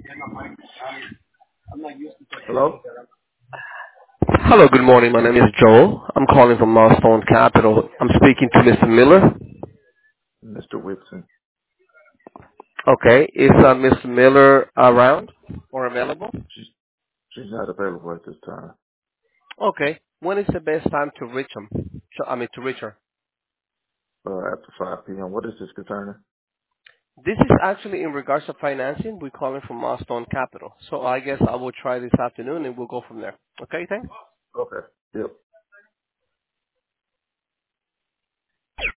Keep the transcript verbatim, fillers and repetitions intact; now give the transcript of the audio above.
Hello? Hello, good morning. My name is Joel. I'm calling from Milestone Capital. I'm speaking to Mister Miller. Mister Whitson. Okay. Is uh, Mister Miller around or available? She's, she's not available at this time. Okay. When is the best time to reach him? So, I mean, to reach her. Uh, after five p.m. What is this concerning? This is actually in regards to financing. We're calling from Milestone Capital. So I guess I will try this afternoon and we'll go from there. Okay, thanks. Okay. Yep.